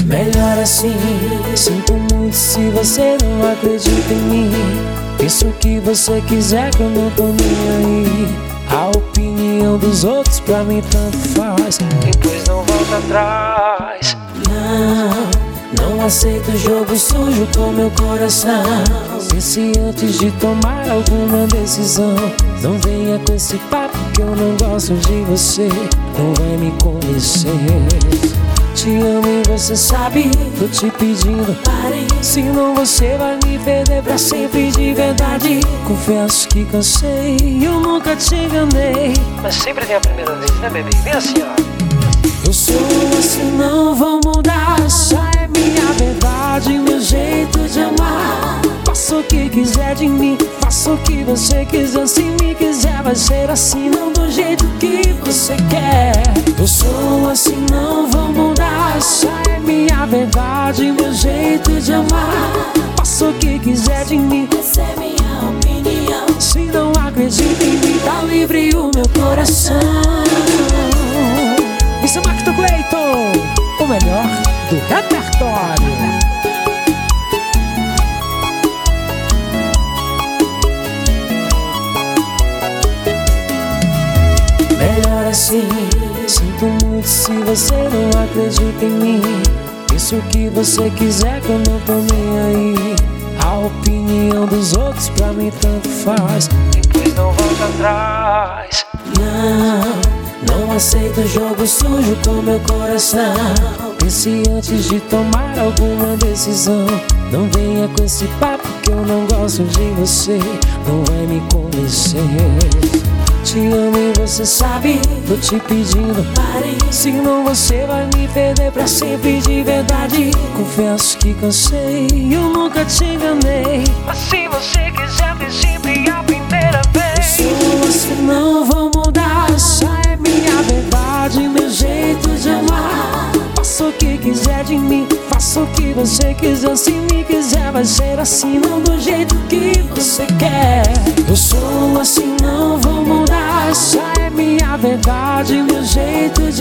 Melhor assim, sinto muito se você não acredita em mim. Isso que você quiser que eu não tô nem aí. A opinião dos outros pra mim tanto faz, depois não volta atrás. Não aceito jogo sujo com meu coração. Pense antes de tomar alguma decisão. Não venha com esse papo que eu não gosto de você. Não vai me convencer. Te amo e você sabe, tô te pedindo, pare. Senão você vai me perder pra sempre de verdade. Confesso que cansei, eu nunca te enganei. Mas sempre tem a primeira vez, né, bebê? Vem assim, ó. Eu sou assim, não vou mudar. Essa é minha verdade, meu jeito de amar. Faça o que quiser de mim, faça o que você quiser. Se me quiser vai ser assim, não do jeito que você quer. Eu sou assim, não vou mudar. Essa é minha verdade, meu jeito de amar. Faça o que quiser de mim, Essa é minha opinião. se não acredita em mim, tá livre o meu coração. Isso é Marco Clayton, o melhor do repertório. Melhor assim, sinto muito se você não acredita em mim. Isso que você quiser que eu não tô nem aí. A opinião dos outros pra mim tanto faz, Depois não volta atrás. Não aceito jogo sujo com meu coração. Pense antes de tomar alguma decisão. Não venha com esse papo que eu não gosto de você. Não vai me convencer. Te amo e você sabe, tô te pedindo, Pare. senão você vai me perder pra sempre de verdade. Confesso que cansei, eu nunca te enganei. Mas se você quiser, tem sempre a primeira vez. Sou assim, não vou mudar. Essa é minha verdade, meu jeito de amar. Faça o que quiser de mim, faça o que você quiser. Se me quiser vai ser assim, não do jeito que você quer. Eu sou assim, não vou mudar. Essa é minha verdade, meu jeito de